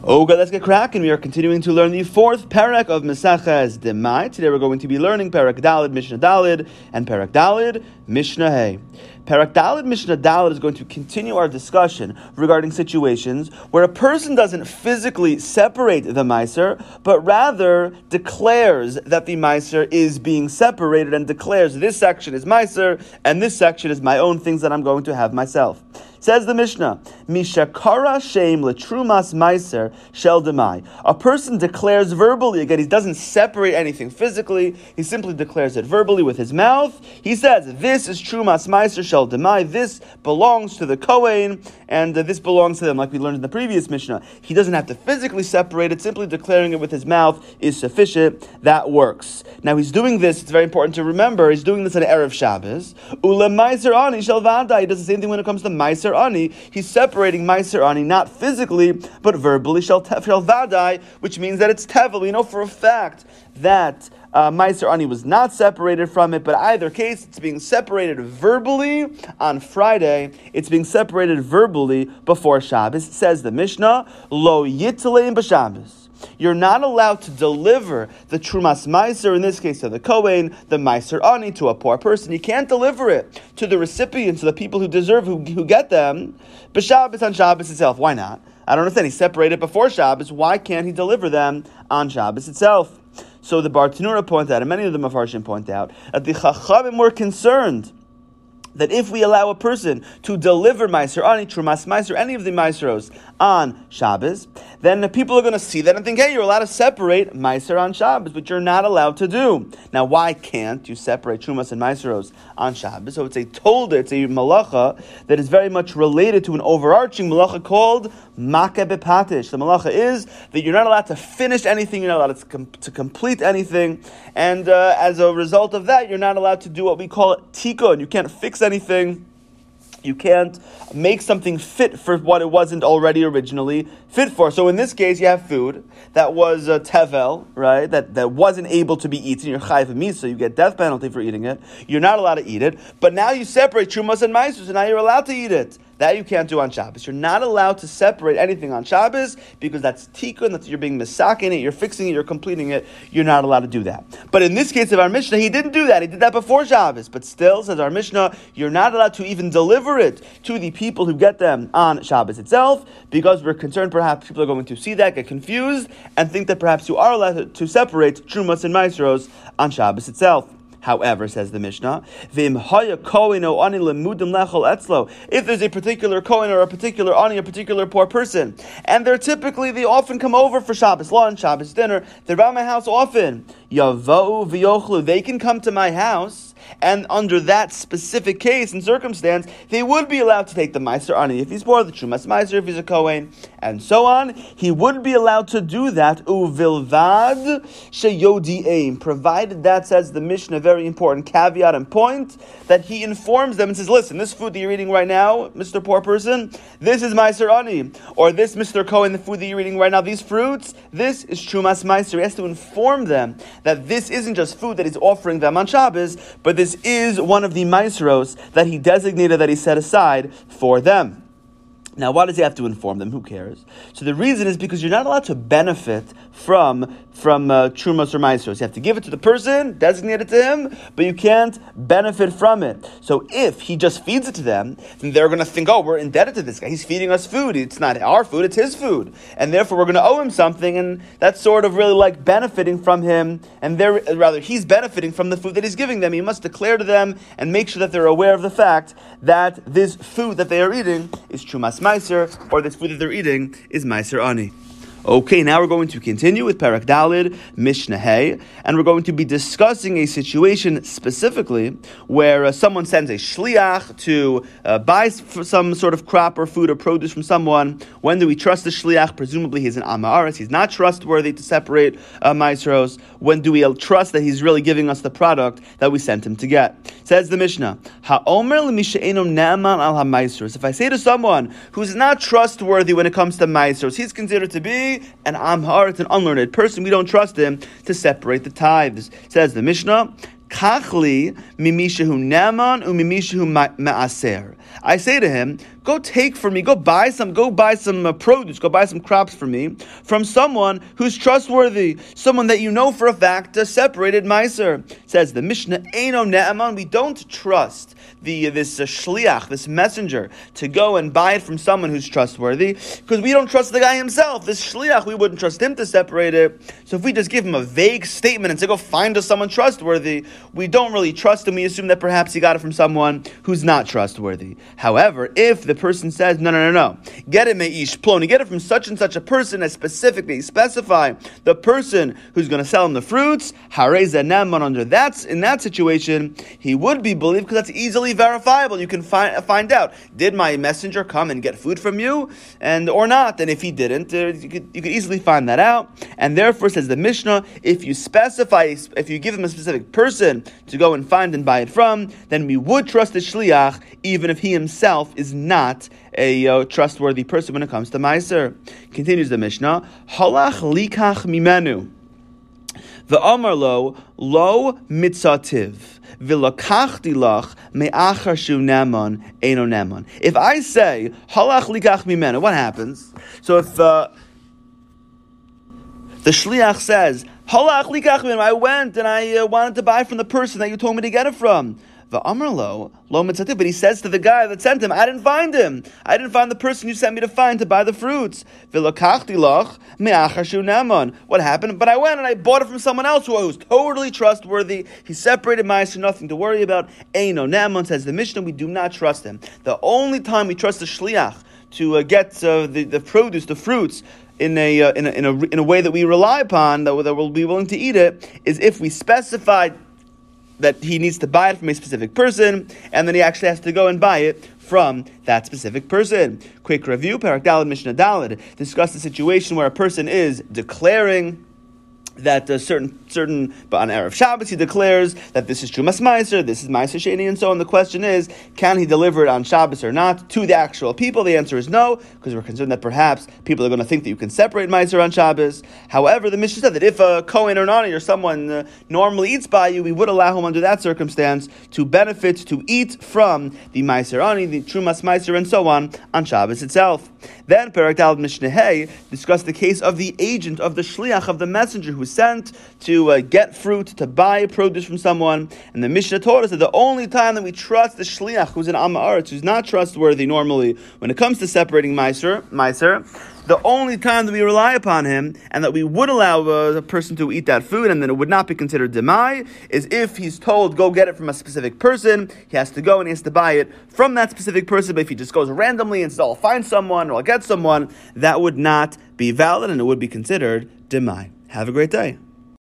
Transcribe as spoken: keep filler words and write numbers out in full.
Okay, let's get cracking. We are continuing to learn the fourth parak of Maseches Demai. Today we're going to be learning Parak Dalid, Mishnah Dalid, and Parak Dalid, Mishnah Hey. Parak Dalid, Mishnah Dalid is going to continue our discussion regarding situations where a person doesn't physically separate the Meiser, but rather declares that the Meiser is being separated and declares this section is Meiser and this section is my own things that I'm going to have myself. Says the Mishnah, Mishakara Shem Letrumas Meiser Shel Demai. A person declares verbally, again, he doesn't separate anything physically, he simply declares it verbally with his mouth. He says, this is Trumas Meiser Shel Demai, this belongs to the Kohen, and uh, this belongs to them, like we learned in the previous Mishnah. He doesn't have to physically separate it, simply declaring it with his mouth is sufficient. That works. Now he's doing this, it's very important to remember, he's doing this on Erev Shabbos. Ule Meiser Ani Shel Vada. He does the same thing when it comes to Meiser Ani. He's separating Meiser Ani, not physically, but verbally, Shel Vadai, which means that it's Tevel. We know for a fact that uh, Meiser Ani was not separated from it, but either case, it's being separated verbally on Friday. It's being separated verbally before Shabbos. It says the Mishnah, Lo Yitleim B'Shabbos. You're not allowed to deliver the Trumas Meiser, in this case to the Kohen, the Meiser Ani, to a poor person. You can't deliver it to the recipients, to the people who deserve, who, who get them, B'Shabbos on Shabbos itself. Why not? I don't understand. He separated before Shabbos. Why can't he deliver them on Shabbos itself? So the Bartanura point out, and many of the Mefarshim point out, that the Chachamim were concerned that if we allow a person to deliver Meiser Ani, Trumas Meiser, any of the Meiseros on Shabbos, then the people are going to see that and think, hey, you're allowed to separate Meiser on Shabbos, but you're not allowed to do. Now, why can't you separate Trumas and Meiseros on Shabbos? So it's a tolda, it's a malacha that is very much related to an overarching malacha called Makeh B'Patish. The malacha is that you're not allowed to finish anything, you're not allowed to, com- to complete anything, and uh, as a result of that, you're not allowed to do what we call tikun. You can't fix anything. You can't make something fit for what it wasn't already originally fit for. So in this case, you have food that was uh, tevel, right? That, that wasn't able to be eaten. You're chayiv misa. You get death penalty for eating it. You're not allowed to eat it. But now you separate trumas and meiser, so now you're allowed to eat it. That you can't do on Shabbos. You're not allowed to separate anything on Shabbos because that's tikkun, that you're being misakin it, you're fixing it, you're completing it. You're not allowed to do that. But in this case of our Mishnah, he didn't do that. He did that before Shabbos. But still, says our Mishnah, you're not allowed to even deliver it to the people who get them on Shabbos itself because we're concerned perhaps people are going to see that, get confused, and think that perhaps you are allowed to separate Trumas and Meiseros on Shabbos itself. However, says the Mishnah, if there's a particular Kohen or a particular Ani, a particular poor person, and they're typically, they often come over for Shabbos lunch, Shabbos dinner, they're around my house often, they can come to my house, and under that specific case and circumstance, they would be allowed to take the Meiser Ani. If he's poor, the Trumas Meiser, if he's a Kohen, and so on, he would be allowed to do that, uvilvad sheyodi'eim, provided that, says the Mishnah, very important caveat and point, that he informs them and says, listen, this food that you're eating right now, Mister Poor Person, this is Meiser Ani. Or this Mister Kohen, the food that you're eating right now, these fruits, this is Trumas Meiser. He has to inform them that this isn't just food that he's offering them on Shabbos, but this is one of the Meiseros that he designated, that he set aside for them. Now, why does he have to inform them? Who cares? So the reason is because you're not allowed to benefit from from uh, Trumas or Meiseros. You have to give it to the person, designate it to him, but you can't benefit from it. So if he just feeds it to them, then they're going to think, oh, we're indebted to this guy. He's feeding us food. It's not our food, it's his food. And therefore we're going to owe him something, and that's sort of really like benefiting from him, and they're, rather he's benefiting from the food that he's giving them. He must declare to them and make sure that they're aware of the fact that this food that they are eating is Trumas Meiser, or this food that they're eating is Meiser Ani. Okay, now we're going to continue with Parak Dalid, Mishnah Hey, and we're going to be discussing a situation specifically where uh, someone sends a shliach to uh, buy some sort of crop or food or produce from someone. When do we trust the shliach? Presumably he's an amaris. He's not trustworthy to separate uh, meiseros. When do we trust that he's really giving us the product that we sent him to get? Says the Mishnah, Ha'omer l'mishe'enom ne'aman al ha'meiseros. If I say to someone who's not trustworthy when it comes to meiseros, he's considered to be an amhar, it's an unlearned person, we don't trust him to separate the tithes. Says the Mishnah, Kachli mimishahu naman umimishahu ma'aser. I say to him, go take for me, go buy some, go buy some uh, produce, go buy some crops for me from someone who's trustworthy, someone that you know for a fact uh, separated Meiser. It says the Mishnah, Eino Ne'aman, we don't trust the uh, this uh, shliach, this messenger, to go and buy it from someone who's trustworthy, because we don't trust the guy himself. This shliach, we wouldn't trust him to separate it. So if we just give him a vague statement and say, go find us someone trustworthy, we don't really trust him. We assume that perhaps he got it from someone who's not trustworthy. However, if the person says, no, no, no, no, get it me'ish ploni, get it from such and such a person, and specifically specify the person who's going to sell him the fruits, harei ze'ne'aman, under that, in that situation, he would be believed, because that's easily verifiable. You can find find out, did my messenger come and get food from you, and or not? And if he didn't, uh, you could you could easily find that out. And therefore, says the Mishnah, if you specify, if you give him a specific person to go and find and buy it from, then we would trust the shliach, even if he himself is not a uh, trustworthy person when it comes to Meiser. Continues the Mishnah, halach likach mimenu. The Amar lo, lo mitzativ, v'lakachti lach me'achar shu neman, eino neman. If I say, halach likach mimenu, what happens? So if uh, the shliach says, halach likach mimenu, I went and I uh, wanted to buy from the person that you told me to get it from. The Amar lo, lo mitzativ, but he says to the guy that sent him, I didn't find him. I didn't find the person you sent me to find to buy the fruits. V'lakachti lach me'achar shu neman. What happened? But I went and I bought it from someone else who was totally trustworthy. He separated Meiser, nothing to worry about. Eino neman, says the Mishnah, we do not trust him. The only time we trust the shliach to uh, get uh, the, the produce, the fruits, in a, uh, in a in a in a way that we rely upon, that, that we'll be willing to eat it, is if we specified that he needs to buy it from a specific person, and then he actually has to go and buy it from that specific person. Quick review, Parak Daled Mishnah Daled discuss the situation where a person is declaring that uh, certain, certain, but on Erev Shabbos he declares that this is Trumas Meiser, this is Meiser Sheni, and so on. The question is, can he deliver it on Shabbos or not to the actual people? The answer is no, because we're concerned that perhaps people are going to think that you can separate Meiser on Shabbos. However, the Mishnah said that if a Kohen or Nani or someone uh, normally eats by you, we would allow him under that circumstance to benefit, to eat from the Meiser Ani, the Trumas Meiser, and so on, on Shabbos itself. Then, Parak Daled Mishnah Hey discussed the case of the agent, of the shliach, of the messenger who sent to uh, get fruit, to buy produce from someone. And the Mishnah taught us that the only time that we trust the shliach, who's an Am Haaretz, who's not trustworthy normally when it comes to separating Meiser, Meiser, the only time that we rely upon him and that we would allow uh, a person to eat that food and then it would not be considered demai is if he's told, go get it from a specific person. He has to go and he has to buy it from that specific person. But if he just goes randomly and says, I'll find someone or I'll get someone, that would not be valid and it would be considered demai. Have a great day.